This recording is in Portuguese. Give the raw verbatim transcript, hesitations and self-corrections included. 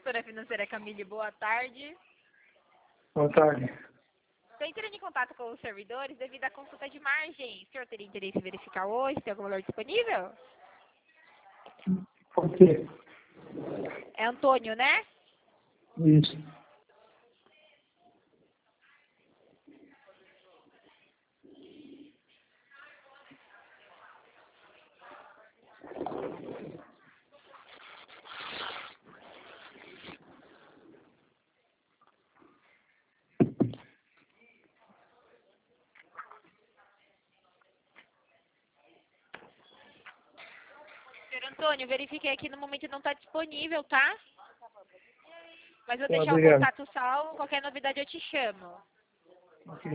Consultora financeira Camille, boa tarde. Boa tarde. Estou entrando em contato com os servidores devido à consulta de margem. O senhor teria interesse em verificar hoje? Tem algum valor disponível? Por quê? É Antônio, né? Isso. Senhor Antônio, verifiquei aqui, no momento não está disponível, tá? Mas vou Tá, deixar obrigado. o contato salvo, qualquer novidade eu te chamo.